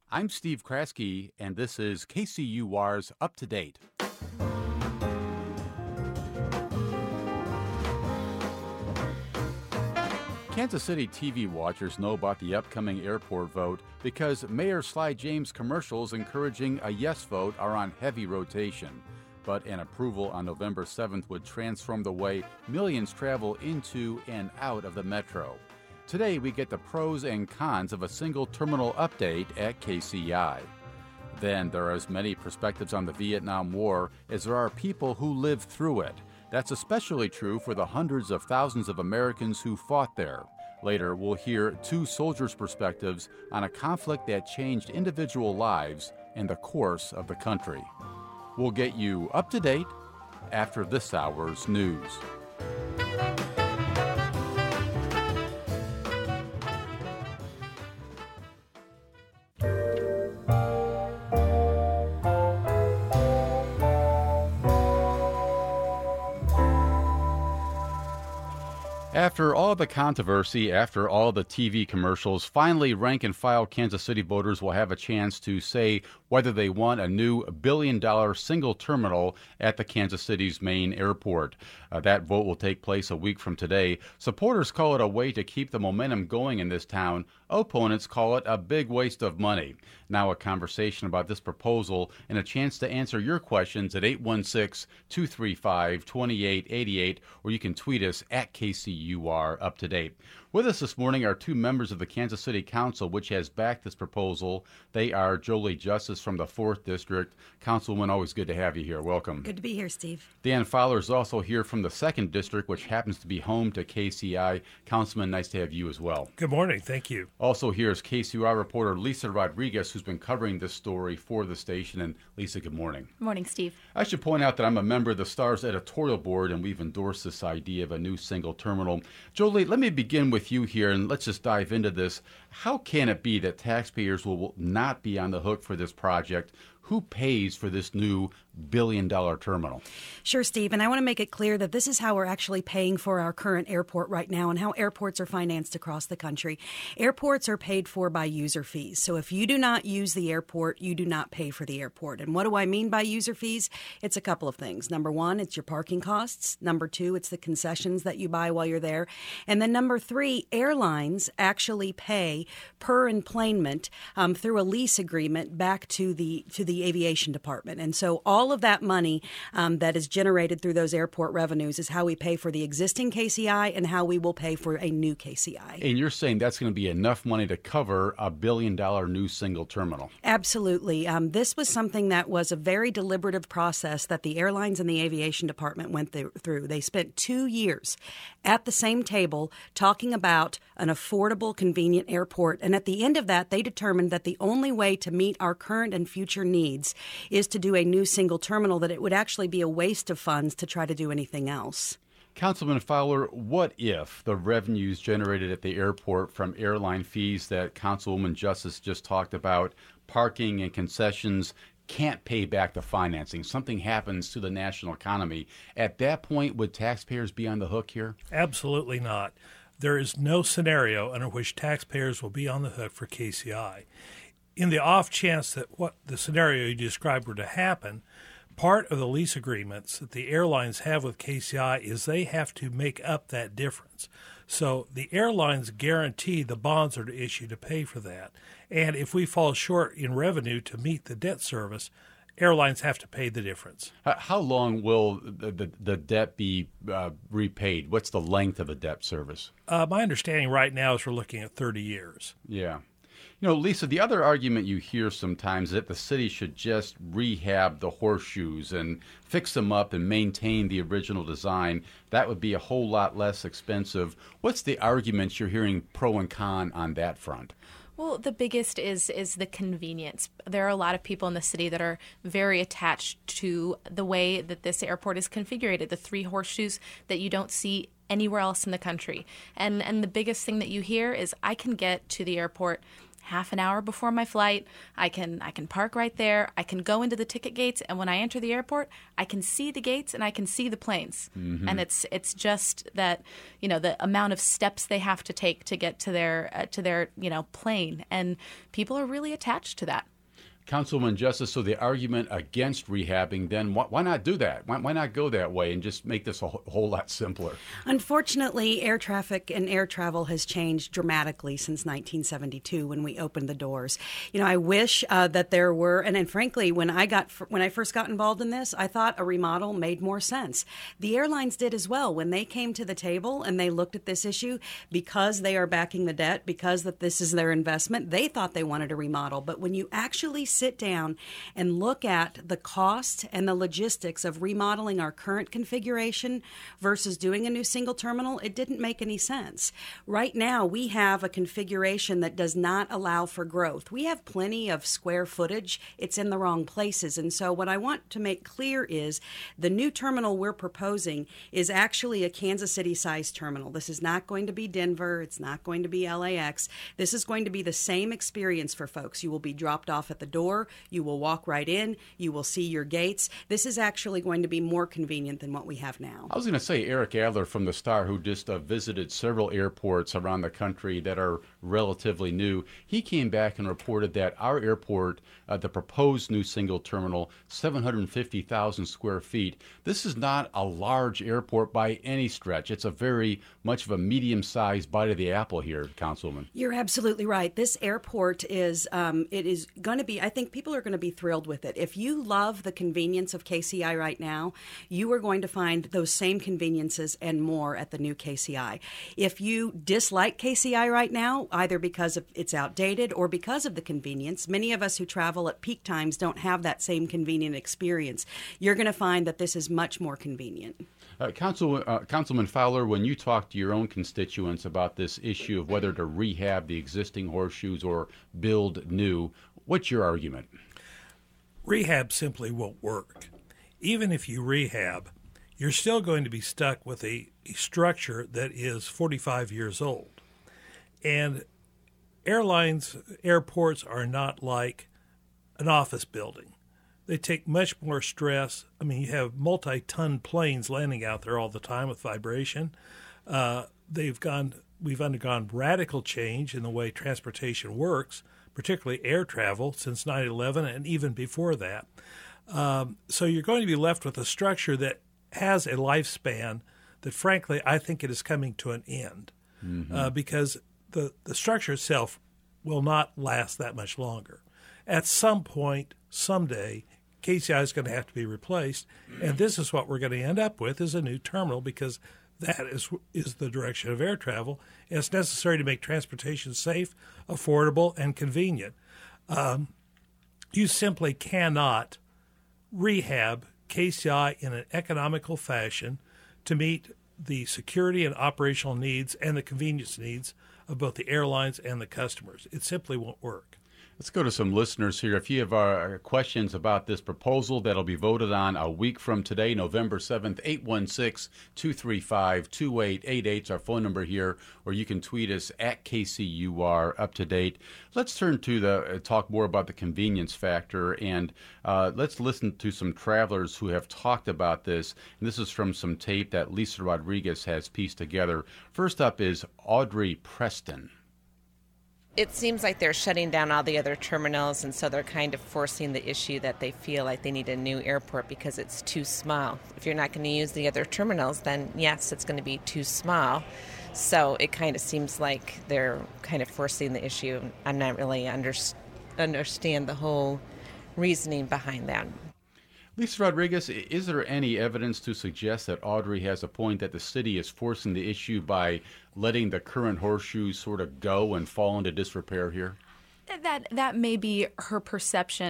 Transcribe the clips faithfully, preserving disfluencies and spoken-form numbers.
I'm Steve Kraske, and this is K C U R's Up to Date. Kansas City T V watchers know about the upcoming airport vote because Mayor Sly James commercials encouraging a yes vote are on heavy rotation. But an approval on November seventh would transform the way millions travel into and out of the metro. Today, we get the pros and cons of a single terminal update at K C I. Then, there are as many perspectives on the Vietnam War as there are people who lived through it. That's especially true for the hundreds of thousands of Americans who fought there. Later, we'll hear two soldiers' perspectives on a conflict that changed individual lives and the course of the country. We'll get you up to date after this hour's news. After all the controversy, after all the T V commercials, finally rank-and-file Kansas City voters will have a chance to say whether they want a new billion-dollar single terminal at the Kansas City's main airport. Uh, that vote will take place a week from today. Supporters call it a way to keep the momentum going in this town. Opponents call it a big waste of money. Now a conversation about this proposal and a chance to answer your questions at eight one six, two three five, two eight eight eight, or you can tweet us at K C U R Up to Date. With us this morning are two members of the Kansas City Council, which has backed this proposal. They are Jolie Justice from the fourth District. Councilwoman, always good to have you here. Welcome. Good to be here, Steve. Dan Fowler is also here from the second District, which happens to be home to K C I. Councilman, nice to have you as well. Good morning. Thank you. Also here is K C U R reporter Lisa Rodriguez, who's been covering this story for the station. And Lisa, good morning. Good morning, Steve. I should point out that I'm a member of the STARS editorial board, and we've endorsed this idea of a new single terminal. Jolie, let me begin with you here, and let's just dive into this. How can it be that taxpayers will not be on the hook for this project? Who pays for this new billion-dollar terminal? Sure, Steve, and I want to make it clear that this is how we're actually paying for our current airport right now and how airports are financed across the country. Airports are paid for by user fees. So if you do not use the airport, you do not pay for the airport. And what do I mean by user fees? It's a couple of things. Number one, it's your parking costs. Number two, it's the concessions that you buy while you're there. And then number three, airlines actually pay per enplanement um, through a lease agreement back to the to the aviation department. And so all of that money um, that is generated through those airport revenues is how we pay for the existing K C I and how we will pay for a new K C I. And you're saying that's going to be enough money to cover a billion-dollar new single terminal? Absolutely. Um, this was something that was a very deliberative process that the airlines and the aviation department went th- through. They spent two years at the same table talking about an affordable, convenient airport. And at the end of that, they determined that the only way to meet our current and future needs is to do a new single terminal, that it would actually be a waste of funds to try to do anything else. Councilman Fowler, what if the revenues generated at the airport from airline fees that Councilwoman Justice just talked about, parking and concessions, can't pay back the financing? Something happens to the national economy. At that point, would taxpayers be on the hook here? Absolutely not. There is no scenario under which taxpayers will be on the hook for K C I. In the off chance that what the scenario you described were to happen, part of the lease agreements that the airlines have with K C I is they have to make up that difference. So the airlines guarantee the bonds are to issue to pay for that. And if we fall short in revenue to meet the debt service, airlines have to pay the difference. How long will the, the, the debt be uh, repaid? What's the length of the debt service? Uh, my understanding right now is we're looking at thirty years. Yeah. You know, Lisa, the other argument you hear sometimes is that the city should just rehab the horseshoes and fix them up and maintain the original design. That would be a whole lot less expensive. What's the arguments you're hearing pro and con on that front? Well, the biggest is is the convenience. There are a lot of people in the city that are very attached to the way that this airport is configured, the three horseshoes that you don't see anywhere else in the country. And and the biggest thing that you hear is I can get to the airport half an hour before my flight. I can I can park right there. I can go into the ticket gates, and when I enter the airport, I can see the gates and I can see the planes. Mm-hmm. And it's it's just that, you know, the amount of steps they have to take to get to their uh, to their you know plane, and people are really attached to that. Councilwoman Justice, so the argument against rehabbing, then why, why not do that? Why, why not go that way and just make this a whole, whole lot simpler? Unfortunately, air traffic and air travel has changed dramatically since nineteen seventy-two when we opened the doors. You know, I wish uh, that there were, and, and frankly, when I got when I first got involved in this, I thought a remodel made more sense. The airlines did as well. When they came to the table and they looked at this issue, because they are backing the debt, because that this is their investment, they thought they wanted a remodel. But when you actually sit down and look at the cost and the logistics of remodeling our current configuration versus doing a new single terminal, it didn't make any sense. Right now, we have a configuration that does not allow for growth. We have plenty of square footage. It's in the wrong places. And so what I want to make clear is the new terminal we're proposing is actually a Kansas City-sized terminal. This is not going to be Denver. It's not going to be L A X. This is going to be the same experience for folks. You will be dropped off at the door. You will walk right in. You will see your gates. This is actually going to be more convenient than what we have now. I was going to say Eric Adler from the Star, who just uh, visited several airports around the country that are relatively new. He came back and reported that our airport, uh, the proposed new single terminal, seven hundred fifty thousand square feet. This is not a large airport by any stretch. It's a very much of a medium-sized bite of the apple here, Councilwoman. You're absolutely right. This airport is, um, it is going to be, I think people are going to be thrilled with it. If you love the convenience of K C I right now, you are going to find those same conveniences and more at the new K C I. If you dislike K C I right now, either because of it's outdated or because of the convenience, many of us who travel at peak times don't have that same convenient experience. You're going to find that this is much more convenient. Uh, Council, uh, Councilman Fowler, when you talk to your own constituents about this issue of whether to rehab the existing horseshoes or build new, what's your argument? Rehab simply won't work. Even if you rehab, you're still going to be stuck with a, a structure that is forty-five years old. And airlines, airports are not like an office building. They take much more stress. I mean, you have multi-ton planes landing out there all the time with vibration. Uh, they've gone. We've undergone radical change in the way transportation works, particularly air travel, since nine eleven and even before that. Um, so you're going to be left with a structure that has a lifespan that, frankly, I think it is coming to an end mm-hmm. uh, because the, the structure itself will not last that much longer. At some point, someday, K C I is going to have to be replaced, and this is what we're going to end up with is a new terminal because that is is the direction of air travel, and it's necessary to make transportation safe, affordable, and convenient. Um, you simply cannot rehab K C I in an economical fashion to meet the security and operational needs and the convenience needs of both the airlines and the customers. It simply won't work. Let's go to some listeners here. If you have uh, questions about this proposal that'll be voted on a week from today, November seventh, eight one six, two three five, two eight eight eight is our phone number here, or you can tweet us at K C U R up to date. Let's turn to the uh, talk more about the convenience factor, and uh, let's listen to some travelers who have talked about this. And this is from some tape that Lisa Rodriguez has pieced together. First up is Audrey Preston. It seems like they're shutting down all the other terminals, and so they're kind of forcing the issue that they feel like they need a new airport because it's too small. If you're not going to use the other terminals, then yes, it's going to be too small. So it kind of seems like they're kind of forcing the issue. I'm not really under, understand the whole reasoning behind that. Lisa Rodriguez, is there any evidence to suggest that Audrey has a point that the city is forcing the issue by letting the current horseshoes sort of go and fall into disrepair here? That that may be her perception,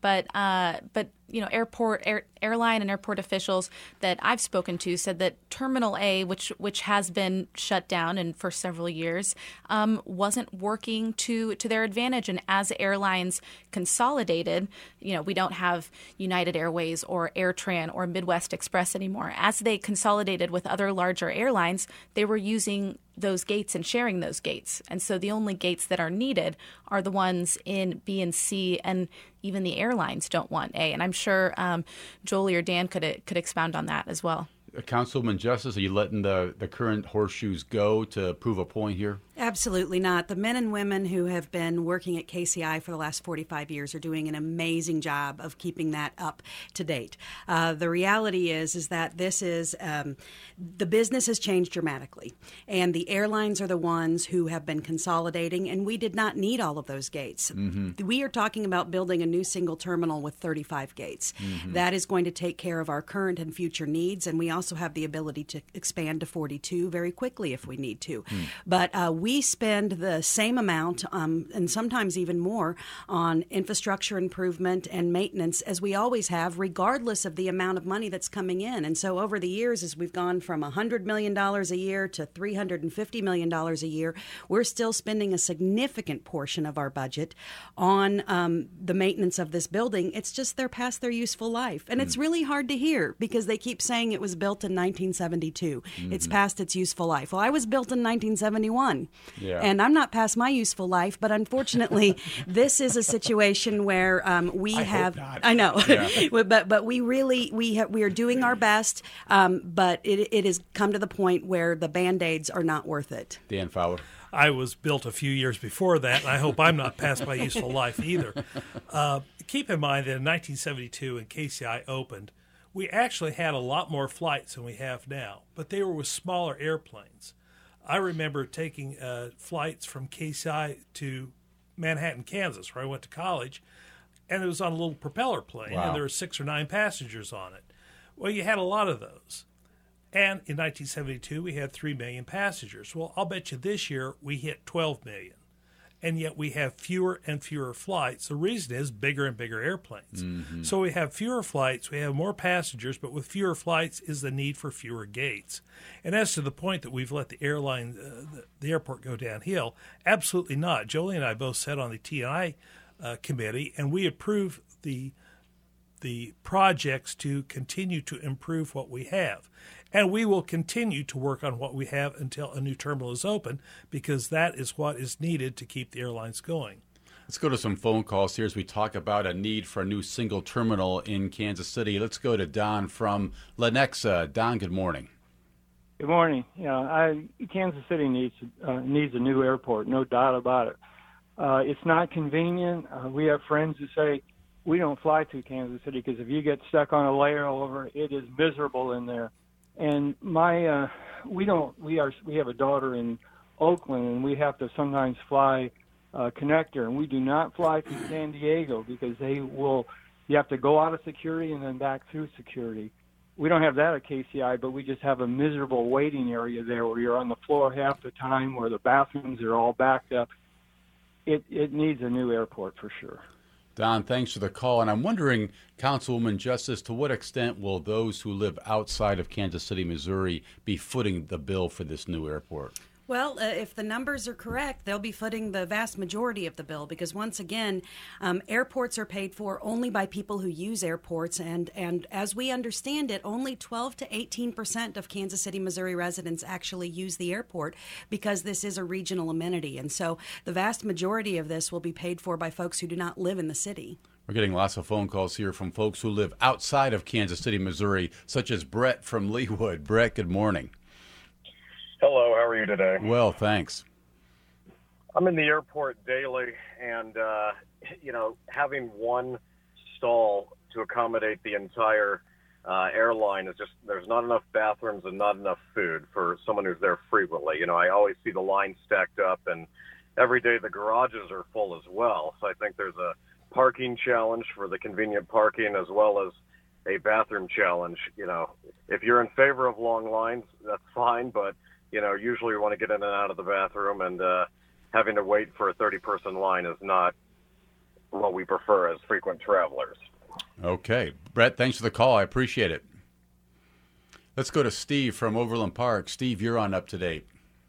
But uh, but you know, airport air, airline and airport officials that I've spoken to said that Terminal A, which which has been shut down and for several years, um, wasn't working to to their advantage. And as airlines consolidated, you know, we don't have United Airways or AirTran or Midwest Express anymore. As they consolidated with other larger airlines, they were using those gates and sharing those gates. And so the only gates that are needed are the ones in B and C, and even the airlines don't want A. And I'm sure um, Jolie or Dan could could expound on that as well. Councilwoman Justice, are you letting the, the current horseshoes go to prove a point here? Absolutely not. The men and women who have been working at K C I for the last forty-five years are doing an amazing job of keeping that up to date. Uh, the reality is, is that this is, um, the business has changed dramatically, and the airlines are the ones who have been consolidating, and we did not need all of those gates. Mm-hmm. We are talking about building a new single terminal with thirty-five gates. Mm-hmm. That is going to take care of our current and future needs, and we also have the ability to expand to forty-two very quickly if we need to. Mm. But uh, we spend the same amount, um, and sometimes even more, on infrastructure improvement and maintenance as we always have, regardless of the amount of money that's coming in. And so over the years, as we've gone from one hundred million dollars a year to three hundred fifty million dollars a year, we're still spending a significant portion of our budget on um, the maintenance of this building. It's just they're past their useful life. And mm. it's really hard to hear because they keep saying it was built in nineteen seventy-two. Mm-hmm. It's past its useful life. Well, I was built in nineteen seventy-one. Yeah. And I'm not past my useful life, but unfortunately, this is a situation where um, we I have. Hope not. I know, yeah. but but we really we ha- we are doing our best, um, but it it has come to the point where the Band-Aids are not worth it. Dan Fowler. I was built a few years before that, and I hope I'm not past my useful life either. Uh, keep in mind that in nineteen seventy-two, when K C I opened, we actually had a lot more flights than we have now, but they were with smaller airplanes. I remember taking uh, flights from K C I to Manhattan, Kansas, where I went to college, and it was on a little propeller plane, wow. and there were six or nine passengers on it. Well, you had a lot of those. And in nineteen seventy-two, we had three million passengers. Well, I'll bet you this year we hit twelve million. And yet we have fewer and fewer flights. The reason is bigger and bigger airplanes. Mm-hmm. So we have fewer flights, we have more passengers, but with fewer flights is the need for fewer gates. And as to the point that we've let the airline, uh, the, the airport go downhill, absolutely not. Jolie and I both sat on the T and I uh, committee, and we approved the the projects to continue to improve what we have. And we will continue to work on what we have until a new terminal is open, because that is what is needed to keep the airlines going. Let's go to some phone calls here as we talk about a need for a new single terminal in Kansas City. Let's go to Don from Lenexa. Don, good morning. Good morning. Yeah, I, Kansas City needs uh, needs a new airport, no doubt about it. Uh, it's not convenient. Uh, we have friends who say, we don't fly to Kansas City because if you get stuck on a layover, it is miserable in there. And my, uh, we don't, we are, we have a daughter in Oakland, and we have to sometimes fly uh, connector, and we do not fly to San Diego because they will, you have to go out of security and then back through security. We don't have that at K C I, but we just have a miserable waiting area there where you're on the floor half the time, where the bathrooms are all backed up. It it needs a new airport for sure. Don, thanks for the call. And I'm wondering, Councilwoman Justice, to what extent will those who live outside of Kansas City, Missouri, be footing the bill for this new airport? Well, uh, if the numbers are correct, they'll be footing the vast majority of the bill because, once again, um, airports are paid for only by people who use airports. And, and as we understand it, only twelve to eighteen percent of Kansas City, Missouri residents actually use the airport because this is a regional amenity. And so the vast majority of this will be paid for by folks who do not live in the city. We're getting lots of phone calls here from folks who live outside of Kansas City, Missouri, such as Brett from Leawood. Brett, good morning. Hello, how are you today? Well, thanks. I'm in the airport daily, and, uh, you know, having one stall to accommodate the entire uh, airline is just, there's not enough bathrooms and not enough food for someone who's there frequently. You know, I always see the line stacked up, and every day the garages are full as well. So I think there's a parking challenge for the convenient parking as well as a bathroom challenge. You know, if you're in favor of long lines, that's fine, but you know, usually we want to get in and out of the bathroom, and uh, having to wait for a thirty-person line is not what we prefer as frequent travelers. Okay. Brett, thanks for the call. I appreciate it. Let's go to Steve from Overland Park. Steve, you're on Up to Date.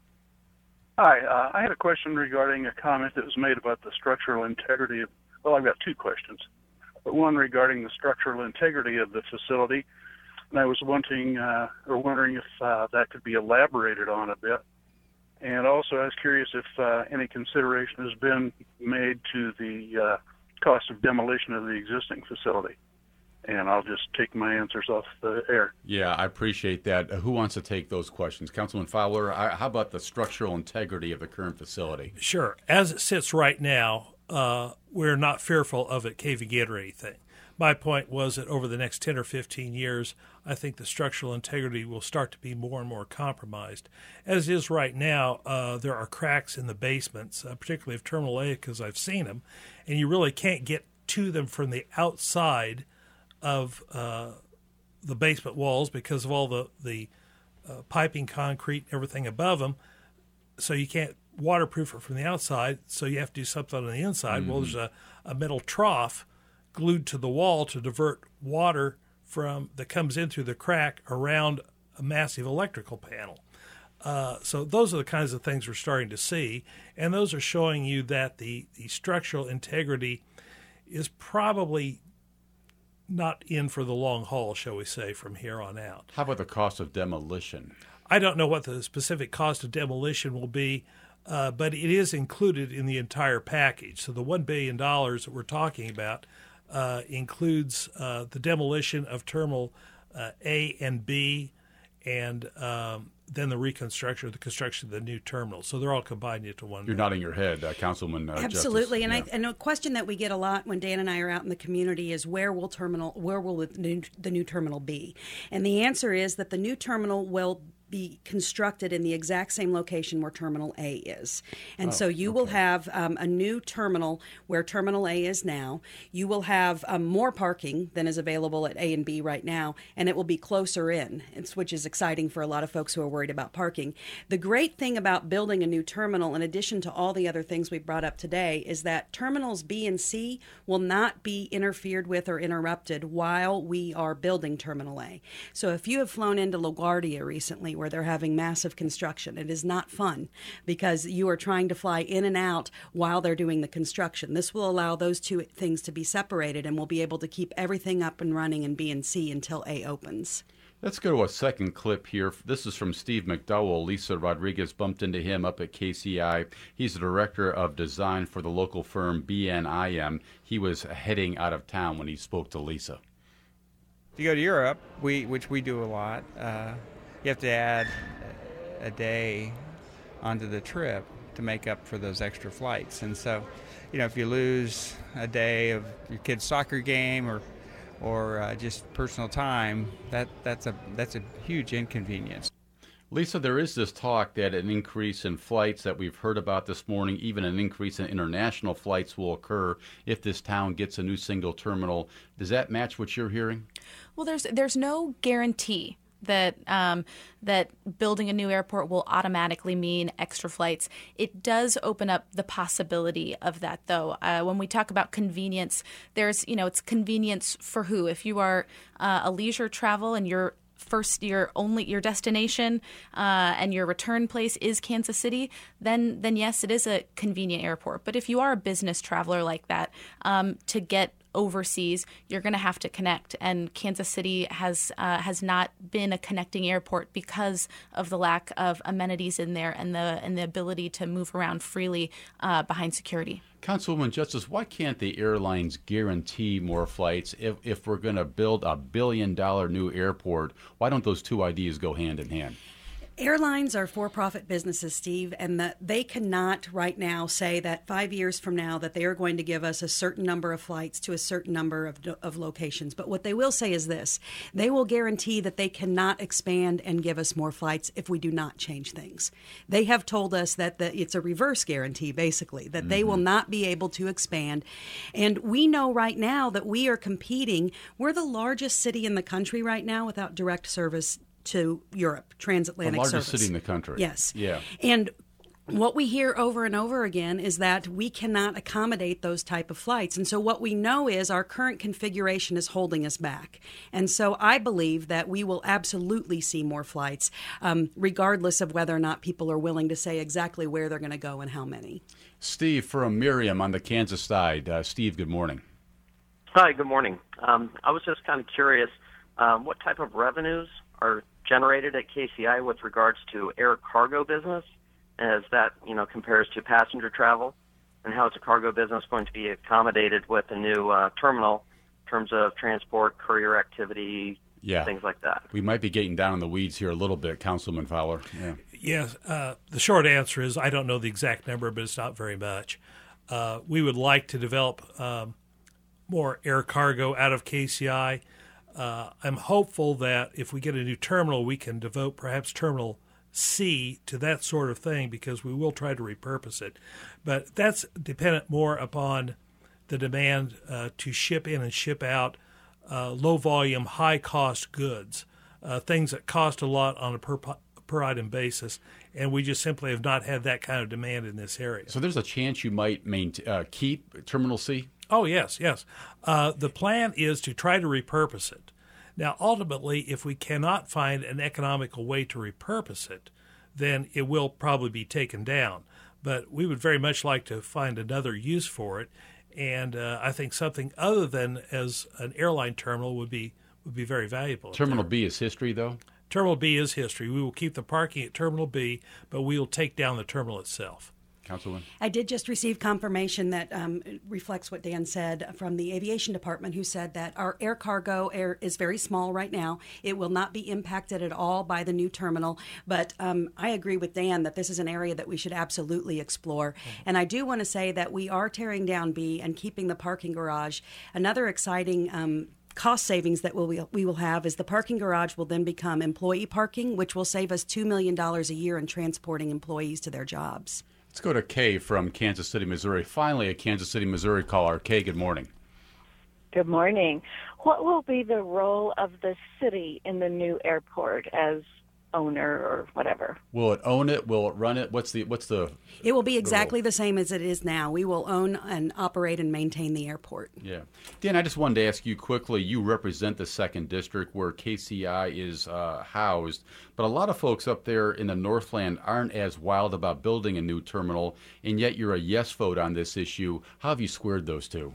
Hi. Uh, I had a question regarding a comment that was made about the structural integrity of, well, I've got two questions. But one regarding the structural integrity of the facility, and I was wanting, uh, or wondering if uh, that could be elaborated on a bit. And also, I was curious if uh, any consideration has been made to the uh, cost of demolition of the existing facility. And I'll just take my answers off the air. Yeah, I appreciate that. Uh, who wants to take those questions? Councilman Fowler, I, how about the structural integrity of the current facility? Sure. As it sits right now, uh, we're not fearful of it caving in or anything. My point was that over the next ten or fifteen years, I think the structural integrity will start to be more and more compromised. As is right now, uh, there are cracks in the basements, uh, particularly of Terminal A, because I've seen them, and you really can't get to them from the outside of uh, the basement walls because of all the, the uh, piping, concrete, everything above them. So you can't waterproof it from the outside, so you have to do something on the inside. Mm-hmm. Well, there's a, a metal trough glued to the wall to divert water from that comes in through the crack around a massive electrical panel. Uh, so those are the kinds of things we're starting to see, and those are showing you that the, the structural integrity is probably not in for the long haul, shall we say, from here on out. How about the cost of demolition? I don't know what the specific cost of demolition will be, uh, but it is included in the entire package. So the one billion dollars that we're talking about uh, includes uh, the demolition of Terminal uh, A and B, and um, then the reconstruction or the construction of the new terminal. So they're all combined into one. You're bill. nodding your head, uh, Councilman. Uh, Absolutely, Justice. and yeah. I, and a question that we get a lot when Dan and I are out in the community is where will terminal, where will the new, the new terminal be? And the answer is that the new terminal will be constructed in the exact same location where Terminal A is. And oh, so you okay. will have um, a new terminal where Terminal A is now. You will have um, more parking than is available at A and B right now, and it will be closer in, which is exciting for a lot of folks who are worried about parking. The great thing about building a new terminal, in addition to all the other things we brought up today, is that Terminals B and C will not be interfered with or interrupted while we are building Terminal A. So if you have flown into LaGuardia recently, where they're having massive construction, it is not fun because you are trying to fly in and out while they're doing the construction. This will allow those two things to be separated, and we'll be able to keep everything up and running in B and C until A opens. Let's go to a second clip here. This is from Steve McDowell. Lisa Rodriguez bumped into him up at K C I. He's the director of design for the local firm B N I M. He was heading out of town when he spoke to Lisa. If you go to Europe, we which we do a lot, uh, you have to add a day onto the trip to make up for those extra flights. And so, you know, if you lose a day of your kid's soccer game or or uh, just personal time, that that's a that's a huge inconvenience. Lisa, there is this talk that an increase in flights that we've heard about this morning, even an increase in international flights will occur if this town gets a new single terminal. Does that match what you're hearing? Well, there's there's no guarantee that um, that building a new airport will automatically mean extra flights. It does open up the possibility of that, though. Uh, when we talk about convenience, there's, you know, it's convenience for who? If you are uh, a leisure travel and you're first your only your destination uh, and your return place is Kansas City, then then yes, it is a convenient airport. But if you are a business traveler like that, um, to get overseas, you're going to have to connect, and Kansas City has uh, has not been a connecting airport because of the lack of amenities in there and the and the ability to move around freely uh, behind security. Councilwoman Justice, why can't the airlines guarantee more flights if, if we're going to build a billion dollar new airport? Why don't those two ideas go hand in hand? Airlines are for-profit businesses, Steve, and that they cannot right now say that five years from now that they are going to give us a certain number of flights to a certain number of, of locations. But what they will say is this: they will guarantee that they cannot expand and give us more flights if we do not change things. They have told us that the, it's a reverse guarantee, basically, that mm-hmm. they will not be able to expand. And we know right now that we are competing. We're the largest city in the country right now without direct service to Europe, transatlantic the largest service. city in the country. Yes. Yeah. And What we hear over and over again is that we cannot accommodate those type of flights. And so what we know is our current configuration is holding us back. And so I believe that we will absolutely see more flights, um, regardless of whether or not people are willing to say exactly where they're going to go and how many. Steve from Miriam on the Kansas side. Uh, Steve, good morning. Hi, good morning. Um, I was just kind of curious, um, what type of revenues are generated at K C I with regards to air cargo business, as that, you know, compares to passenger travel, and how is the cargo business going to be accommodated with the new uh, terminal in terms of transport, courier activity, yeah. things like that? We might be getting down in the weeds here a little bit, Councilman Fowler. Yeah. Yes, uh, the short answer is I don't know the exact number, but it's not very much. Uh, we would like to develop um, more air cargo out of K C I. Uh, I'm hopeful that if we get a new terminal, we can devote perhaps Terminal C to that sort of thing, because we will try to repurpose it. But that's dependent more upon the demand uh, to ship in and ship out uh, low-volume, high-cost goods, uh, things that cost a lot on a per, per item basis, and we just simply have not had that kind of demand in this area. So there's a chance you might maintain, uh, keep Terminal C? Oh, yes, yes. Uh, the plan is to try to repurpose it. Now, ultimately, if we cannot find an economical way to repurpose it, then it will probably be taken down. But we would very much like to find another use for it, and uh, I think something other than as an airline terminal would be would be very valuable. Terminal B is history, though? Terminal B is history. We will keep the parking at Terminal B, but we will take down the terminal itself. Councilman? I did just receive confirmation that um, reflects what Dan said from the aviation department, who said that our air cargo air is very small right now. It will not be impacted at all by the new terminal. But um, I agree with Dan that this is an area that we should absolutely explore. Mm-hmm. And I do want to say that we are tearing down B and keeping the parking garage. Another exciting um, cost savings that we'll, we will have is the parking garage will then become employee parking, which will save us two million dollars a year in transporting employees to their jobs. Let's go to Kay from Kansas City, Missouri. Finally, a Kansas City, Missouri caller. Kay, good morning. Good morning. What will be the role of the city in the new airport as owner or whatever? Will it own it? Will it run it? What's the what's the It will be exactly the, the same as it is now. We will own and operate and maintain the airport. Yeah. Dan, I just wanted to ask you quickly, you represent the second district where K C I is uh, housed, but a lot of folks up there in the Northland aren't as wild about building a new terminal, and yet you're a yes vote on this issue. How have you squared those two?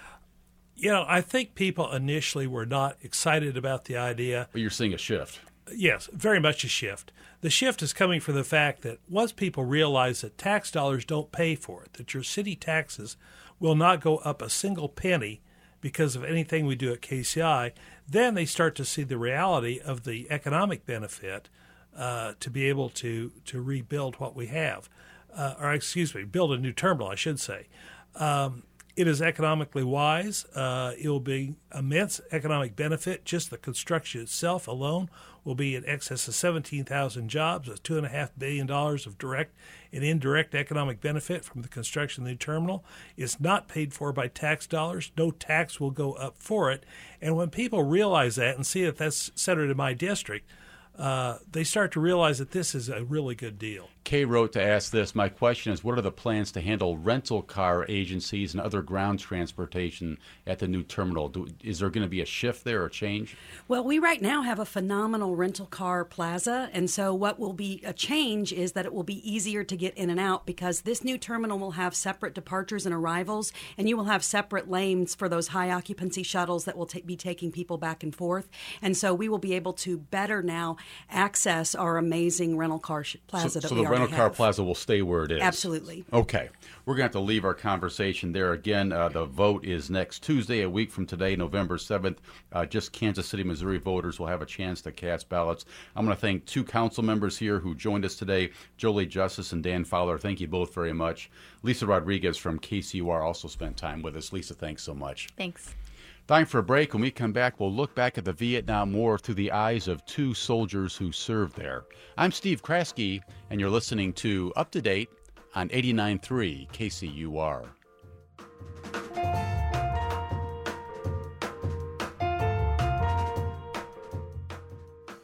You know, I think people initially were not excited about the idea. But you're seeing a shift. Yes, very much a shift. The shift is coming from the fact that once people realize that tax dollars don't pay for it, that your city taxes will not go up a single penny because of anything we do at K C I, then they start to see the reality of the economic benefit uh, to be able to, to rebuild what we have. Uh, or, excuse me, build a new terminal, I should say. Um, It is economically wise. Uh, it will be immense economic benefit. Just the construction itself alone will be in excess of seventeen thousand jobs, with two point five billion dollars of direct and indirect economic benefit from the construction of the new terminal. It's not paid for by tax dollars. No tax will go up for it. And when people realize that and see that that's centered in my district, uh, they start to realize that this is a really good deal. Kay wrote to ask this. My question is, what are the plans to handle rental car agencies and other ground transportation at the new terminal? Do, is there going to be a shift there or a change? Well, we right now have a phenomenal rental car plaza, and so what will be a change is that it will be easier to get in and out, because this new terminal will have separate departures and arrivals, and you will have separate lanes for those high occupancy shuttles that will ta- be taking people back and forth. And so we will be able to better now access our amazing rental car sh- plaza so, that so we the rental car have. plaza will stay where it is. Absolutely. Okay. We're going to have to leave our conversation there. Again, uh, the vote is next Tuesday, a week from today, November seventh. Uh, just Kansas City, Missouri voters will have a chance to cast ballots. I'm going to thank two council members here who joined us today, Jolie Justice and Dan Fowler. Thank you both very much. Lisa Rodriguez from K C U R also spent time with us. Lisa, thanks so much. Thanks. Time for a break. When we come back, we'll look back at the Vietnam War through the eyes of two soldiers who served there. I'm Steve Kraske, and you're listening to Up to Date on eighty-nine point three K C U R.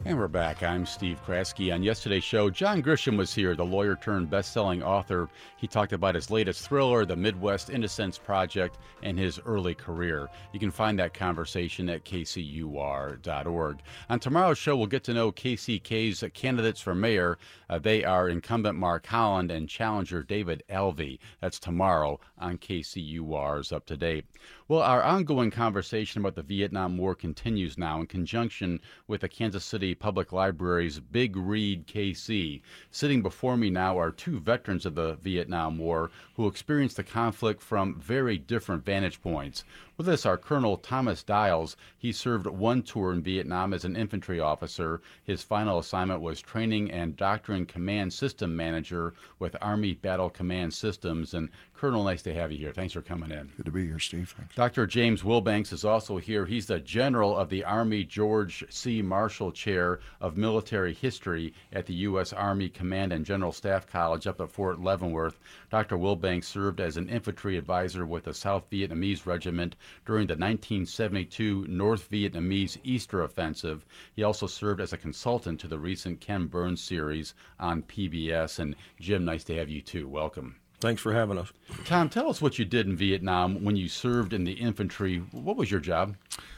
And we're back. I'm Steve Kraske. On yesterday's show, John Grisham was here, the lawyer turned best-selling author. He talked about his latest thriller, The Midwest Innocence Project, and his early career. You can find that conversation at K C U R dot org. On tomorrow's show, we'll get to know K C K's candidates for mayor. Uh, they are incumbent Mark Holland and challenger David Alvey. That's tomorrow on K C U R's Up to Date. Well, our ongoing conversation about the Vietnam War continues now in conjunction with the Kansas City Public Library's Big Read K C. Sitting before me now are two veterans of the Vietnam War who experienced the conflict from very different vantage points. With us are Colonel Thomas Dials. He served one tour in Vietnam as an infantry officer. His final assignment was training and doctrine command system manager with Army Battle Command Systems. And Colonel, nice to have you here. Thanks for coming in. Good to be here, Steve. Thanks. Doctor James Wilbanks is also here. He's the general of the Army George C. Marshall Chair of Military History at the U S. Army Command and General Staff College up at Fort Leavenworth. Doctor Wilbanks served as an infantry advisor with the South Vietnamese Regiment during the nineteen seventy-two North Vietnamese Easter Offensive. He also served as a consultant to the recent Ken Burns series on P B S. And Jim, nice to have you too. Welcome. Thanks for having us. Tom, tell us what you did in Vietnam when you served in the infantry. What was your job?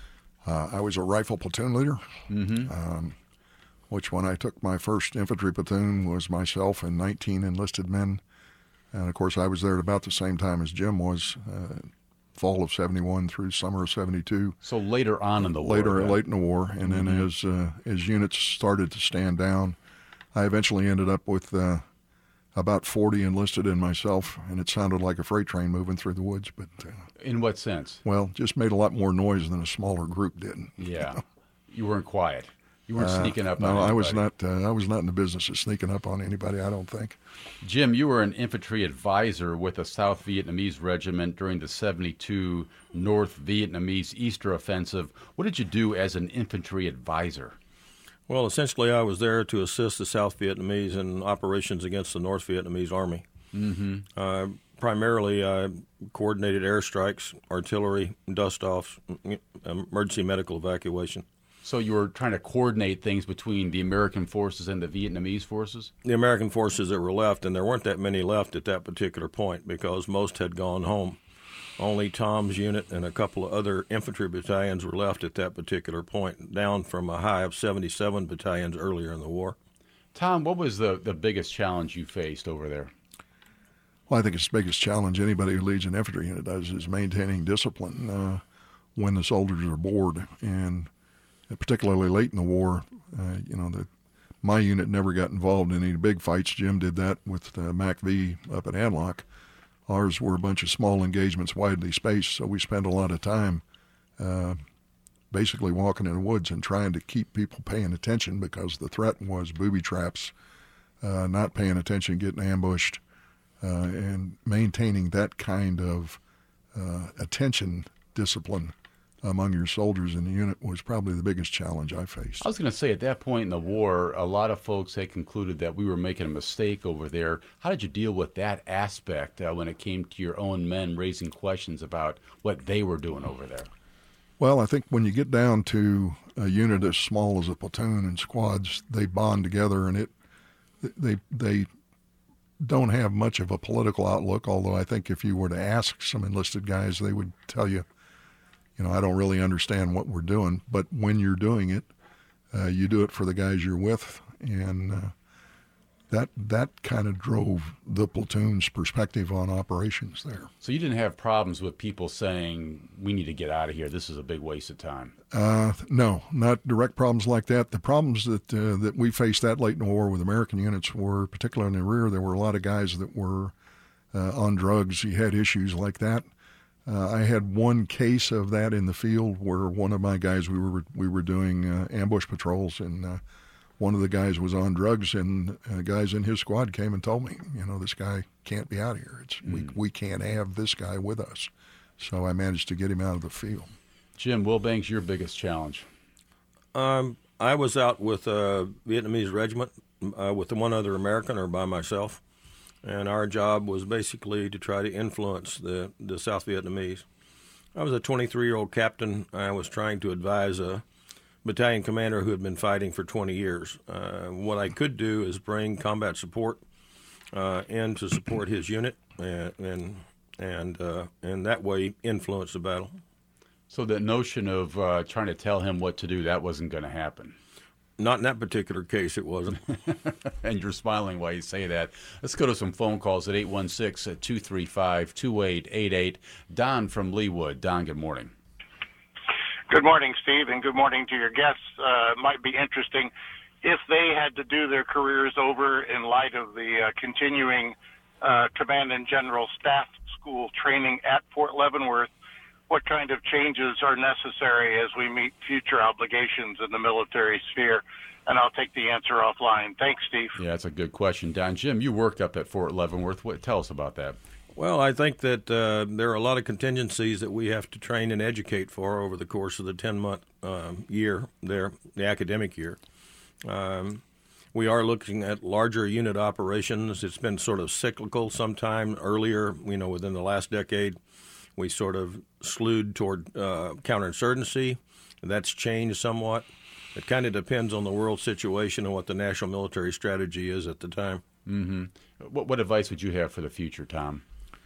Uh, I was a rifle platoon leader, mm-hmm. um, which when I took my first infantry platoon was myself and nineteen enlisted men. And, of course, I was there at about the same time as Jim was, uh, fall of seventy-one through summer of seventy-two. So later on in the war. Later, right? late in the war. And mm-hmm. then as, uh, as units started to stand down, I eventually ended up with uh, about forty enlisted in myself, and it sounded like a freight train moving through the woods. But uh, in what sense? Well, just made a lot more noise than a smaller group did. Yeah, you know? You weren't quiet. You weren't uh, sneaking up no, on anybody. I was not. Uh, I was not in the business of sneaking up on anybody, I don't think. Jim, you were an infantry advisor with the South Vietnamese Regiment during the seventy-two North Vietnamese Easter Offensive. What did you do as an infantry advisor? Well, essentially, I was there to assist the South Vietnamese in operations against the North Vietnamese Army. Mm-hmm. Uh, primarily, I coordinated airstrikes, artillery, dust-offs, emergency medical evacuation. So you were trying to coordinate things between the American forces and the Vietnamese forces? The American forces that were left, and there weren't that many left at that particular point because most had gone home. Only Tom's unit and a couple of other infantry battalions were left at that particular point, down from a high of seventy-seven battalions earlier in the war. Tom, what was the, the biggest challenge you faced over there? Well, I think it's the biggest challenge anybody who leads an infantry unit does is maintaining discipline uh, when the soldiers are bored. And particularly late in the war, uh, you know, the, my unit never got involved in any big fights. Jim did that with uh, Mac V up at Anlock. Ours were a bunch of small engagements widely spaced, so we spent a lot of time uh, basically walking in the woods and trying to keep people paying attention because the threat was booby traps, uh, not paying attention, getting ambushed, uh, and maintaining that kind of uh, attention discipline among your soldiers in the unit was probably the biggest challenge I faced. I was going to say, at that point in the war, a lot of folks had concluded that we were making a mistake over there. How did you deal with that aspect uh, when it came to your own men raising questions about what they were doing over there? Well, I think when you get down to a unit as small as a platoon and squads, they bond together, and it they they don't have much of a political outlook, although I think if you were to ask some enlisted guys, they would tell you, you know, I don't really understand what we're doing, but when you're doing it, uh, you do it for the guys you're with, and uh, that that kind of drove the platoon's perspective on operations there. So you didn't have problems with people saying, we need to get out of here, this is a big waste of time? Uh, no, not direct problems like that. The problems that uh, that we faced that late in the war with American units were, particularly in the rear, there were a lot of guys that were uh, on drugs. You had issues like that. Uh, I had one case of that in the field where one of my guys, we were we were doing uh, ambush patrols, and uh, one of the guys was on drugs, and uh, guys in his squad came and told me, you know, this guy can't be out of here. It's, mm. we, we can't have this guy with us. So I managed to get him out of the field. Jim Wilbanks, your biggest challenge? Um, I was out with a Vietnamese regiment uh, with one other American or by myself. And our job was basically to try to influence the, the South Vietnamese. I was a twenty-three-year-old captain. I was trying to advise a battalion commander who had been fighting for twenty years. Uh, what I could do is bring combat support uh, in to support his unit, and and and, uh, and that way influence the battle. So the notion of uh, trying to tell him what to do, that wasn't going to happen. Not in that particular case, it wasn't. And you're smiling while you say that. Let's go to some phone calls at eight one six, two three five, two eight eight eight. Don from Leawood. Don, good morning. Good morning, Steve, and good morning to your guests. Uh, might be interesting if they had to do their careers over in light of the uh, continuing uh, Command and General Staff School training at Fort Leavenworth. What kind of changes are necessary as we meet future obligations in the military sphere? And I'll take the answer offline. Thanks, Steve. Yeah, that's a good question, Don. Jim, you worked up at Fort Leavenworth. What, tell us about that. Well, I think that uh, there are a lot of contingencies that we have to train and educate for over the course of the ten-month uh, year there, the academic year. Um, we are looking at larger unit operations. It's been sort of cyclical sometime earlier, you know, within the last decade. We sort of slewed toward uh, counterinsurgency. That's changed somewhat. It kind of depends on the world situation and what the national military strategy is at the time. Mm-hmm. What, what advice would you have for the future, Tom?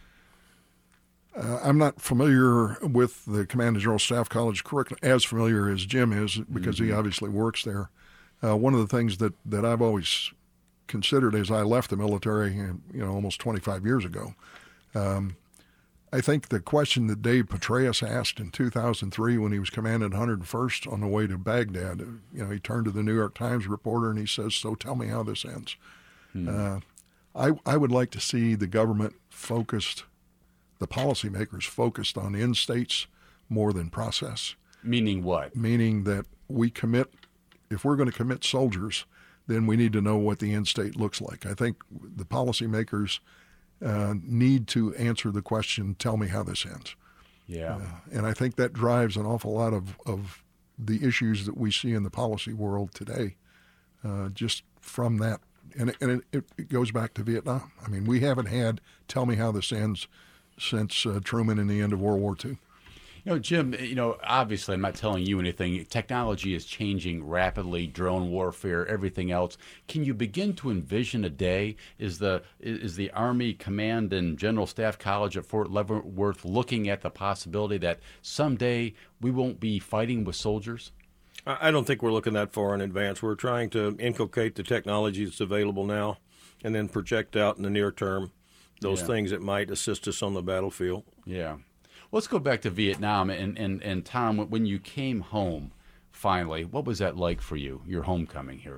Uh, I'm not familiar with the Command and General Staff College curriculum, as familiar as Jim is, because mm-hmm. he obviously works there. Uh, one of the things that, that I've always considered as I left the military, you know, almost twenty-five years ago, um, I think the question that Dave Petraeus asked in two thousand three when he was commanding one hundred first on the way to Baghdad, you know, he turned to the New York Times reporter and he says, "So tell me how this ends." Hmm. Uh, I I would like to see the government focused, the policymakers focused on end states more than process. Meaning what? Meaning that we commit, if we're going to commit soldiers, then we need to know what the end state looks like. I think the policymakers Uh, need to answer the question, tell me how this ends. Yeah. Uh, and I think that drives an awful lot of, of the issues that we see in the policy world today, uh, just from that. And, it, and it, it goes back to Vietnam. I mean, we haven't had tell me how this ends since uh, Truman and the end of World War Two. You know, Jim, you know, obviously I'm not telling you anything. Technology is changing rapidly, drone warfare, everything else. Can you begin to envision a day? Is the is the Army Command and General Staff College at Fort Leavenworth looking at the possibility that someday we won't be fighting with soldiers? I don't think we're looking that far in advance. We're trying to inculcate the technology that's available now and then project out in the near term those yeah. things that might assist us on the battlefield. Yeah. Let's go back to Vietnam, and, and, and Tom, when you came home, finally, what was that like for you, your homecoming here?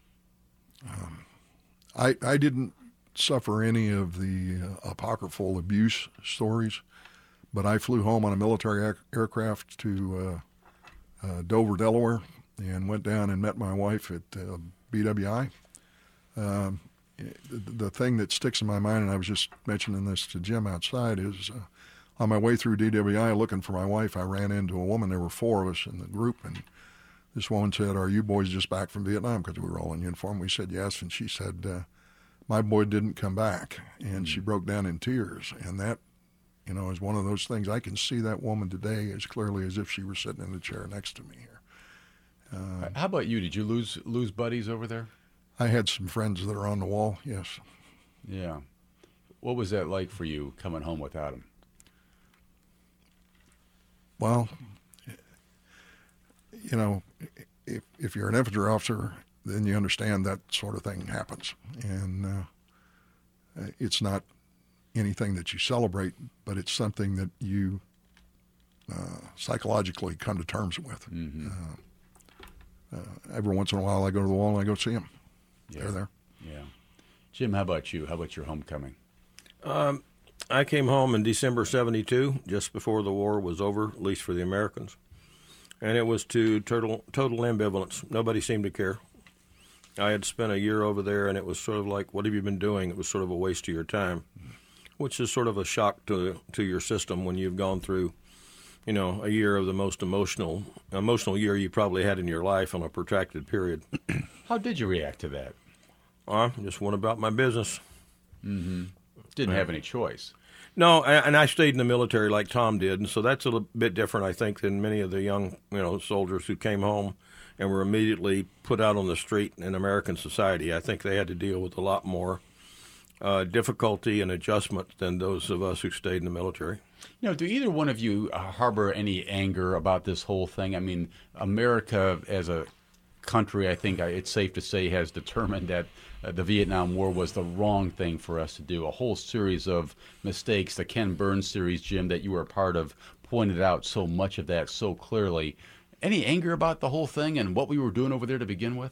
Um, I I didn't suffer any of the uh, apocryphal abuse stories, but I flew home on a military air- aircraft to uh, uh, Dover, Delaware, and went down and met my wife at uh, B W I. Um, the, the thing that sticks in my mind, and I was just mentioning this to Jim outside, is uh, on my way through D W I looking for my wife, I ran into a woman. There were four of us in the group, and this woman said, "Are you boys just back from Vietnam?" Because we were all in uniform. We said yes, and she said, uh, "My boy didn't come back," and mm-hmm. she broke down in tears. And that, you know, is one of those things. I can see that woman today as clearly as if she were sitting in the chair next to me here. Uh, How about you? Did you lose lose buddies over there? I had some friends that are on the wall, yes. Yeah. What was that like for you coming home without them? Well, you know, if if you're an infantry officer, then you understand that sort of thing happens. And uh, it's not anything that you celebrate, but it's something that you uh, psychologically come to terms with. Mm-hmm. Uh, uh, every once in a while I go to the wall and I go see them. Yeah. They're there. Yeah. Jim, how about you? How about your homecoming? Um, I came home in December seventy-two, just before the war was over, at least for the Americans. And it was to total, total ambivalence. Nobody seemed to care. I had spent a year over there, and it was sort of like, what have you been doing? It was sort of a waste of your time, which is sort of a shock to to your system when you've gone through, you know, a year of the most emotional emotional year you probably had in your life on a protracted period. How did you react to that? I just went about my business. Mm-hmm. Didn't have any choice. No, and I stayed in the military like Tom did, and so that's a little bit different, I think, than many of the young, you know, soldiers who came home and were immediately put out on the street in American society. I think they had to deal with a lot more uh, difficulty and adjustment than those of us who stayed in the military. You know, do either one of you harbor any anger about this whole thing? I mean, America as a country, I think it's safe to say, has determined that uh, the Vietnam War was the wrong thing for us to do. A whole series of mistakes, the Ken Burns series, Jim, that you were a part of, pointed out so much of that so clearly. Any anger about the whole thing and what we were doing over there to begin with?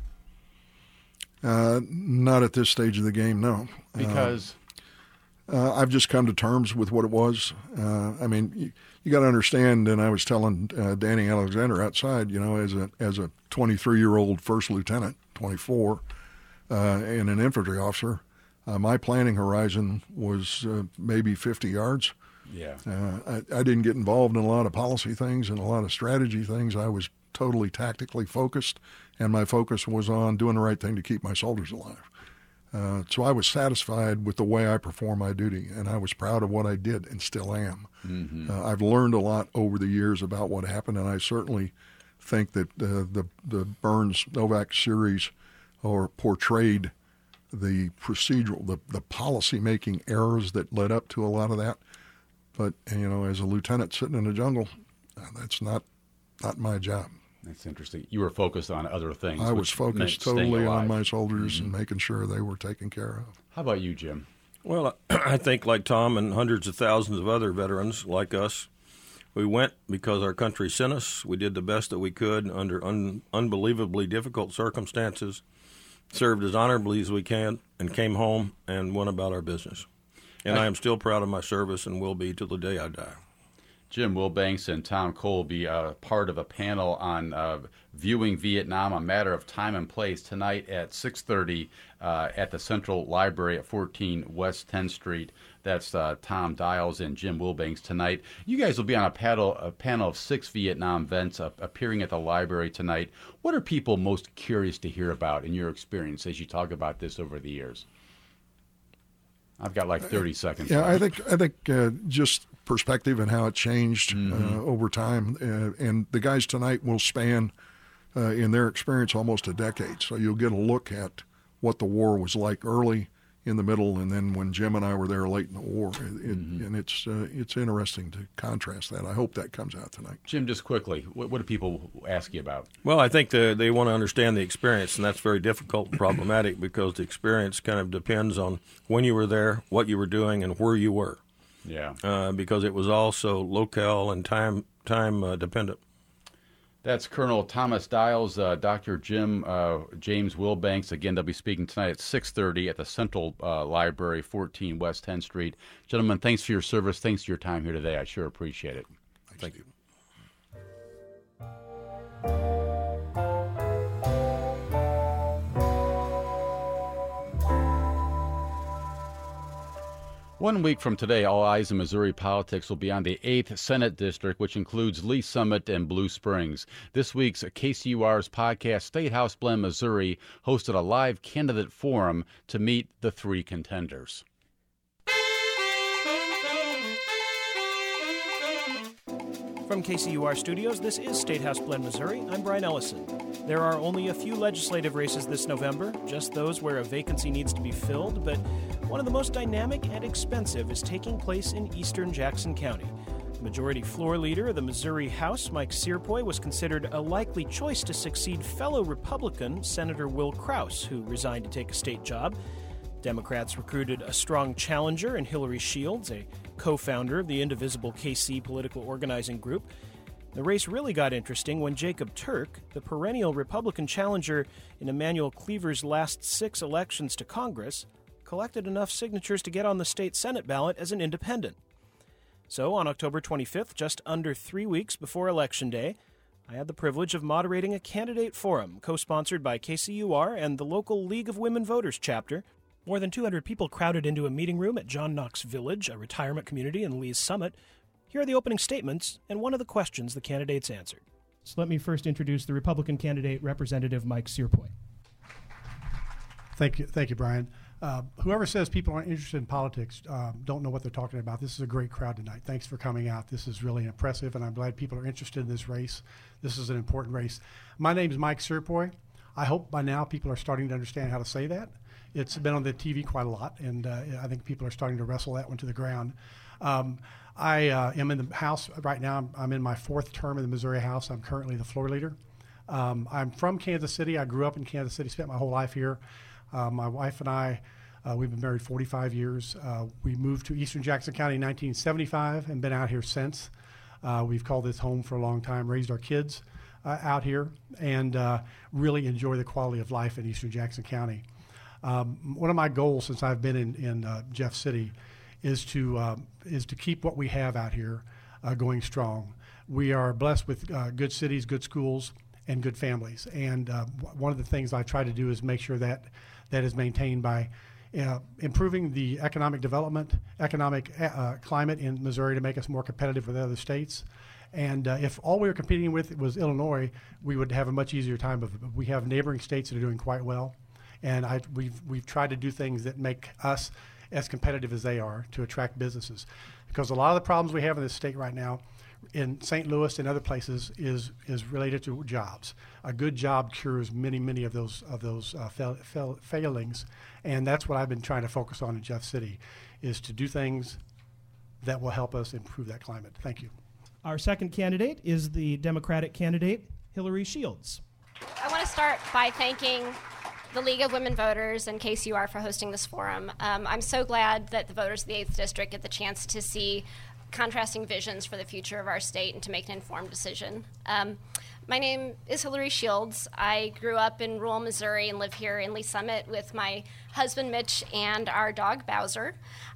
Uh, not at this stage of the game, no. Because? Uh, uh, I've just come to terms with what it was. Uh, I mean, you, you got to understand, and I was telling uh, Danny Alexander outside, you know, as a as a twenty-three-year-old first lieutenant, twenty-four, uh, and an infantry officer, uh, my planning horizon was uh, maybe fifty yards. Yeah. Uh, I, I didn't get involved in a lot of policy things and a lot of strategy things. I was totally tactically focused, and my focus was on doing the right thing to keep my soldiers alive. Uh, so I was satisfied with the way I performed my duty, and I was proud of what I did and still am. Mm-hmm. Uh, I've learned a lot over the years about what happened, and I certainly think that uh, the, the Burns-Novak series or portrayed the procedural, the, the policy-making errors that led up to a lot of that. But, you know, as a lieutenant sitting in the jungle, that's not not my job. That's interesting. You were focused on other things. I was focused totally on my soldiers mm-hmm. and making sure they were taken care of. How about you, Jim? Well, I think like Tom and hundreds of thousands of other veterans like us, we went because our country sent us. We did the best that we could under un- unbelievably difficult circumstances, served as honorably as we can, and came home and went about our business. And I am still proud of my service and will be till the day I die. Jim Wilbanks and Tom Cole will be uh, part of a panel on uh, viewing Vietnam, a matter of time and place, tonight at six thirty uh, at the Central Library at fourteen West tenth Street. That's uh, Tom Dials and Jim Wilbanks tonight. You guys will be on a panel, a panel of six Vietnam vets uh, appearing at the library tonight. What are people most curious to hear about in your experience as you talk about this over the years? I've got like thirty seconds. Yeah, I think I think uh, just perspective and how it changed mm-hmm. uh, over time. Uh, and the guys tonight will span, uh, in their experience, almost a decade. So you'll get a look at what the war was like early, in the middle, and then when Jim and I were there late in the war. It, mm-hmm. And it's uh, it's interesting to contrast that. I hope that comes out tonight. Jim, just quickly, what, what do people ask you about? Well, I think the, they want to understand the experience, and that's very difficult and problematic because the experience kind of depends on when you were there, what you were doing, and where you were. Yeah. Uh, because it was also locale and time time uh, dependent. That's Colonel Thomas Dials, uh, Doctor Jim uh, James Wilbanks. Again, they'll be speaking tonight at six thirty at the Central uh, Library, fourteen West tenth Street. Gentlemen, thanks for your service. Thanks for your time here today. I sure appreciate it. Thank you. One week from today, all eyes in Missouri politics will be on the eighth Senate District, which includes Lee Summit and Blue Springs. This week's K C U R's podcast, State House Blend Missouri, hosted a live candidate forum to meet the three contenders. From K C U R Studios, this is State House Blend Missouri. I'm Brian Ellison. There are only a few legislative races this November, just those where a vacancy needs to be filled, but one of the most dynamic and expensive is taking place in eastern Jackson County. The majority floor leader of the Missouri House, Mike Searpoy, was considered a likely choice to succeed fellow Republican Senator Will Kraus, who resigned to take a state job. Democrats recruited a strong challenger in Hillary Shields, a co-founder of the Indivisible K C political organizing group. The race really got interesting when Jacob Turk, the perennial Republican challenger in Emanuel Cleaver's last six elections to Congress, collected enough signatures to get on the state Senate ballot as an independent. So on October twenty-fifth, just under three weeks before Election Day, I had the privilege of moderating a candidate forum co-sponsored by K C U R and the local League of Women Voters chapter. More than two hundred people crowded into a meeting room at John Knox Village, a retirement community in Lee's Summit. Here are the opening statements and one of the questions the candidates answered. So let me first introduce the Republican candidate, Representative Mike Searpoy. Thank you, thank you, Brian. Uh, whoever says people aren't interested in politics um, don't know what they're talking about. This is a great crowd tonight. Thanks for coming out. This is really impressive, and I'm glad people are interested in this race. This is an important race. My name is Mike Serpoy. I hope by now people are starting to understand how to say that. It's been on the T V quite a lot, and uh, I think people are starting to wrestle that one to the ground. Um, I uh, am in the House right now. I'm, I'm in my fourth term in the Missouri House. I'm currently the floor leader. Um, I'm from Kansas City. I grew up in Kansas City, spent my whole life here. Uh, my wife and I, uh, we've been married forty-five years. Uh, we moved to Eastern Jackson County in nineteen seventy-five and been out here since. Uh, we've called this home for a long time, raised our kids uh, out here, and uh, really enjoy the quality of life in Eastern Jackson County. Um, one of my goals since I've been in, in uh, Jeff City is to uh, is to keep what we have out here uh, going strong. We are blessed with uh, good cities, good schools, and good families. And uh, one of the things I try to do is make sure that that is maintained by uh, improving the economic development, economic uh, climate in Missouri to make us more competitive with other states. And uh, if all we were competing with was Illinois, we would have a much easier time of it. But we have neighboring states that are doing quite well. And I, we've, we've tried to do things that make us as competitive as they are to attract businesses. Because a lot of the problems we have in this state right now in Saint Louis and other places is is related to jobs. A good job cures many, many of those of those uh, fail, fail, failings. And that's what I've been trying to focus on in Jeff City, is to do things that will help us improve that climate. Thank you. Our second candidate is the Democratic candidate, Hillary Shields. I want to start by thanking the League of Women Voters and K C U R for hosting this forum. Um, I'm so glad that the voters of the eighth District get the chance to see contrasting visions for the future of our state and to make an informed decision. Um, my name is Hillary Shields. I grew up in rural Missouri and live here in Lee Summit with my husband Mitch and our dog Bowser.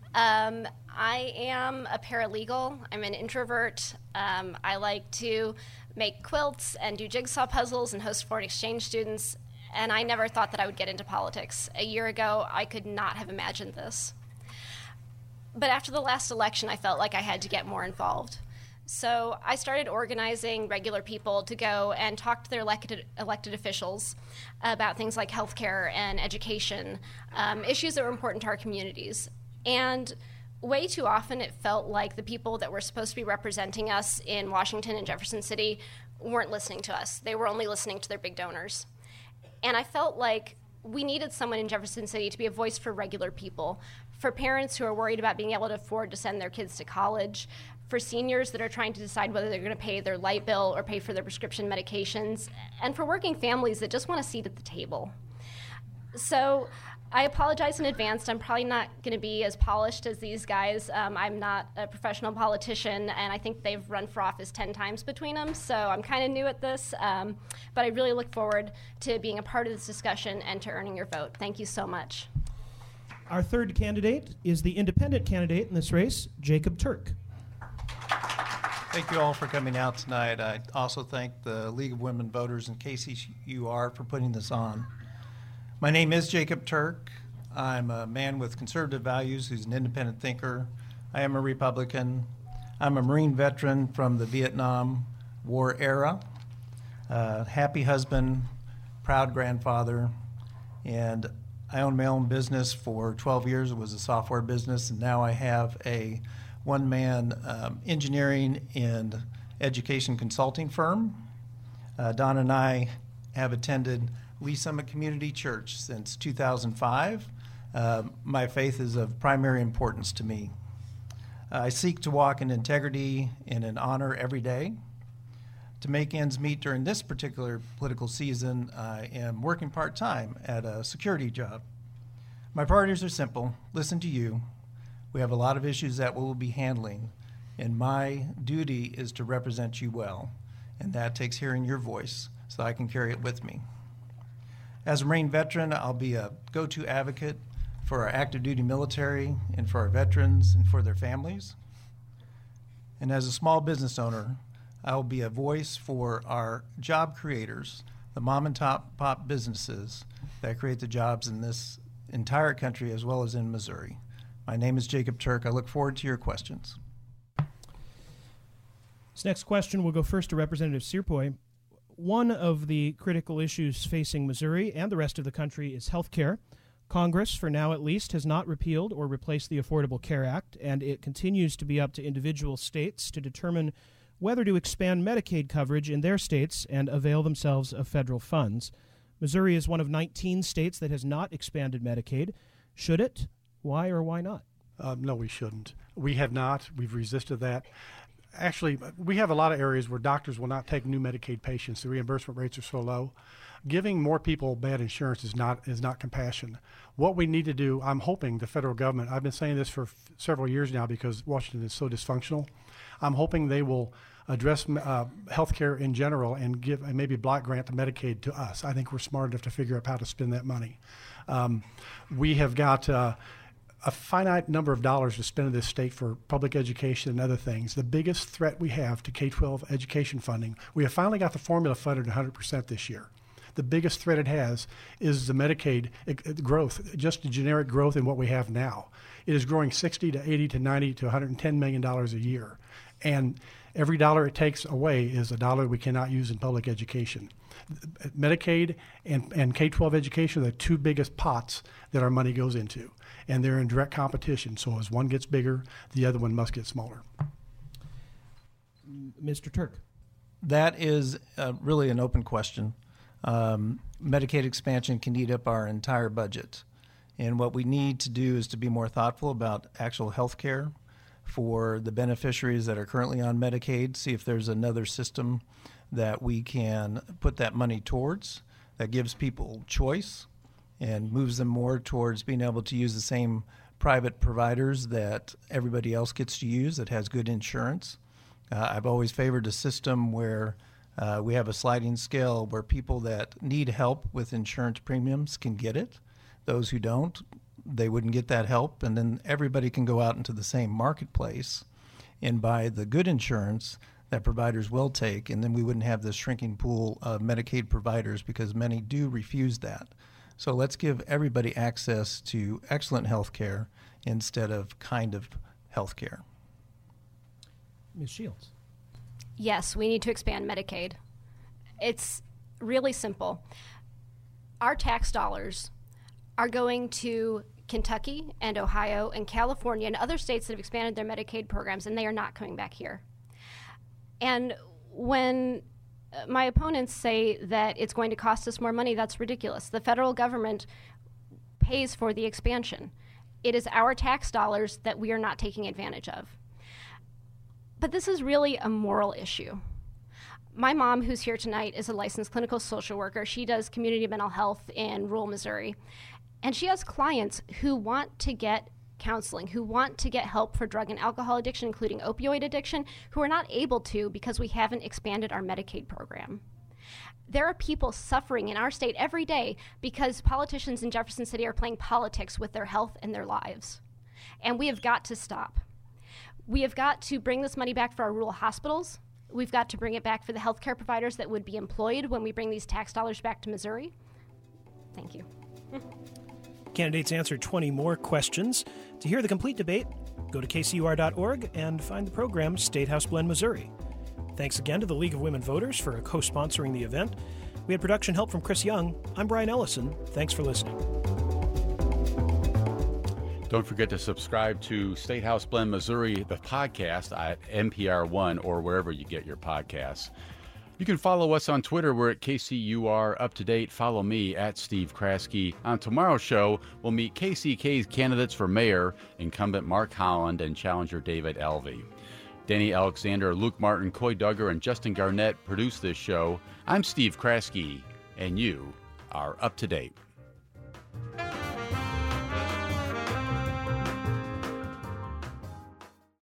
Um, I am a paralegal. I'm an introvert. Um, I like to make quilts and do jigsaw puzzles and host foreign exchange students. And I never thought that I would get into politics. A year ago, I could not have imagined this. But after the last election, I felt like I had to get more involved. So I started organizing regular people to go and talk to their elected, elected officials about things like healthcare and education, um, issues that were important to our communities. And way too often it felt like the people that were supposed to be representing us in Washington and Jefferson City weren't listening to us. They were only listening to their big donors. And I felt like we needed someone in Jefferson City to be a voice for regular people, for parents who are worried about being able to afford to send their kids to college, for seniors that are trying to decide whether they're going to pay their light bill or pay for their prescription medications, and for working families that just want a seat at the table. So I apologize in advance. I'm probably not going to be as polished as these guys. Um, I'm not a professional politician, and I think they've run for office ten times between them, so I'm kind of new at this. Um, but I really look forward to being a part of this discussion and to earning your vote. Thank you so much. Our third candidate is the independent candidate in this race, Jacob Turk. Thank you all for coming out tonight. I also thank the League of Women Voters and K C U R for putting this on. My name is Jacob Turk. I'm a man with conservative values who's an independent thinker. I am a Republican. I'm a Marine veteran from the Vietnam War era, uh, happy husband, proud grandfather, and I owned my own business for twelve years. It was a software business, and now I have a one-man um, engineering and education consulting firm. Uh, Don and I have attended Lee Summit Community Church since two thousand five. Uh, my faith is of primary importance to me. I seek to walk in integrity and in honor every day. To make ends meet during this particular political season, I am working part-time at a security job. My priorities are simple. Listen to you. We have a lot of issues that we'll be handling, and my duty is to represent you well, and that takes hearing your voice so I can carry it with me. As a Marine veteran, I'll be a go-to advocate for our active duty military and for our veterans and for their families. And as a small business owner, I will be a voice for our job creators, the mom and top pop businesses that create the jobs in this entire country as well as in Missouri. My name is Jacob Turk. I look forward to your questions. This next question will go first to Representative Serpoy. One of the critical issues facing Missouri and the rest of the country is health care. Congress, for now at least, has not repealed or replaced the Affordable Care Act, and it continues to be up to individual states to determine whether to expand Medicaid coverage in their states and avail themselves of federal funds. Missouri is one of nineteen states that has not expanded Medicaid. Should it? Why or why not? Uh, no, we shouldn't. We have not. We've resisted that. Actually, we have a lot of areas where doctors will not take new Medicaid patients. The reimbursement rates are so low. Giving more people bad insurance is not is not compassion. What we need to do, I'm hoping the federal government, I've been saying this for f- several years now because Washington is so dysfunctional, I'm hoping they will address uh, health care in general and give and maybe block grant to Medicaid to us. I think we're smart enough to figure out how to spend that money. Um, we have got uh, a finite number of dollars to spend in this state for public education and other things. The biggest threat we have to K twelve education funding, we have finally got the formula funded one hundred percent this year. The biggest threat it has is the Medicaid growth, just the generic growth in what we have now. It is growing sixty to eighty to ninety to one hundred ten million dollars a year. And every dollar it takes away is a dollar we cannot use in public education. Medicaid and, and K twelve education are the two biggest pots that our money goes into. And they're in direct competition. So as one gets bigger, the other one must get smaller. Mister Turk. That is uh, really an open question. Um, Medicaid expansion can eat up our entire budget. And what we need to do is to be more thoughtful about actual health care for the beneficiaries that are currently on Medicaid, see if there's another system that we can put that money towards that gives people choice and moves them more towards being able to use the same private providers that everybody else gets to use that has good insurance. Uh, I've always favored a system where uh, we have a sliding scale where people that need help with insurance premiums can get it. Those who don't, they wouldn't get that help, and then everybody can go out into the same marketplace and buy the good insurance that providers will take, and then we wouldn't have this shrinking pool of Medicaid providers because many do refuse that. So let's give everybody access to excellent health care instead of kind of health care. Miz Shields. Yes, we need to expand Medicaid. It's really simple. Our tax dollars are going to Kentucky and Ohio and California and other states that have expanded their Medicaid programs, and they are not coming back here. And when my opponents say that it's going to cost us more money, that's ridiculous. The federal government pays for the expansion. It is our tax dollars that we are not taking advantage of. But this is really a moral issue. My mom, who's here tonight, is a licensed clinical social worker. She does community mental health in rural Missouri. And she has clients who want to get counseling, who want to get help for drug and alcohol addiction, including opioid addiction, who are not able to because we haven't expanded our Medicaid program. There are people suffering in our state every day because politicians in Jefferson City are playing politics with their health and their lives. And we have got to stop. We have got to bring this money back for our rural hospitals. We've got to bring it back for the healthcare providers that would be employed when we bring these tax dollars back to Missouri. Thank you. Candidates answered twenty more questions. To hear the complete debate, go to K C U R dot org and find the program State House Blend, Missouri. Thanks again to the League of Women Voters for co-sponsoring the event. We had production help from Chris Young. I'm Brian Ellison. Thanks for listening. Don't forget to subscribe to State House Blend, Missouri, the podcast at N P R One or wherever you get your podcasts. You can follow us on Twitter. We're at K C U R Up to Date. Follow me at Steve Kraske. On tomorrow's show, we'll meet K C K's candidates for mayor, incumbent Mark Holland and challenger David Elvey. Danny Alexander, Luke Martin, Coy Duggar, and Justin Garnett produced this show. I'm Steve Kraske, and you are up to date.